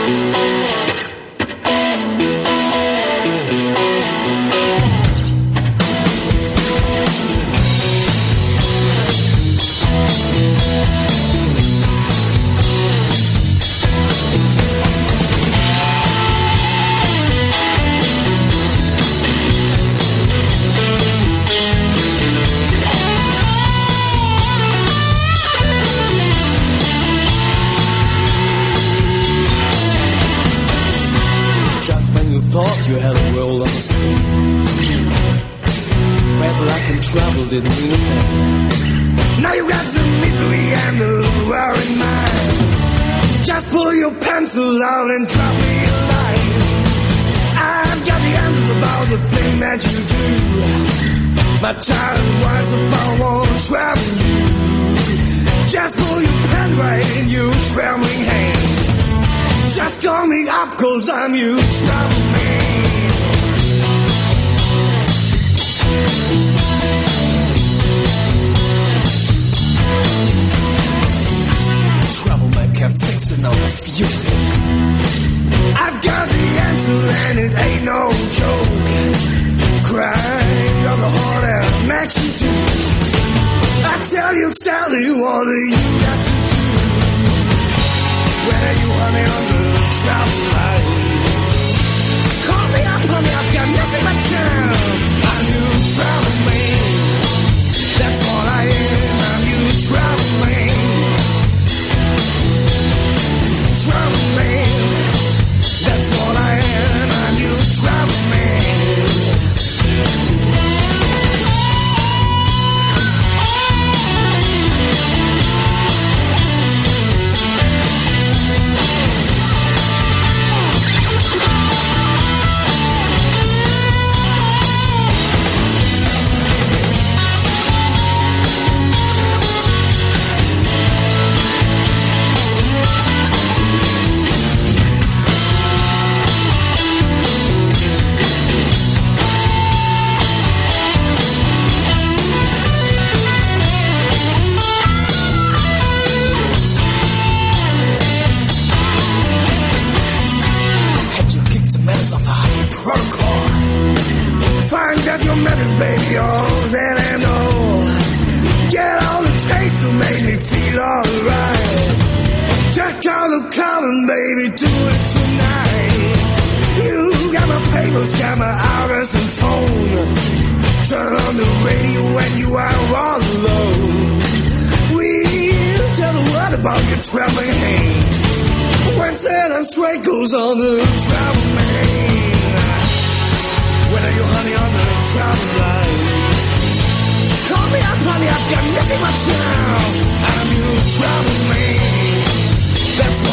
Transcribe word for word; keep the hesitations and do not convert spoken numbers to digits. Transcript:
Thought you had a world on the screen. Where luck and travel didn't mean a thing. Now you got the misery and the worry mind. Just pull your pencil out and drop me a line. I've got the answers about the thing that you do. My child wants the power won't travel you. Just pull your pen right in your trembling hand. Just call me up cause I'm you trouble man. Trouble man kept fixing up with you. I've got the answer and it ain't no joke. Crying of the heart and makes you do. I tell you Sally, what do you got to do? Where are you, honey, on the travel line? Call me up, honey, I've got nothing but time. I'm your travel man. That's all I am, I'm your travel man. Travel man. That's all I am, I'm your travel man. Baby, all that I know. Get all the taste to make me feel alright. Just call the calling, baby, do it tonight. You got my papers, got my address and phone. Turn on the radio when you are all alone. We'll tell the world about your traveling hand. When ten and straight goes on the travel man. When are you, honey, on the travel line? Call me up, honey, I've got nothing but time. I'm your travel man. That's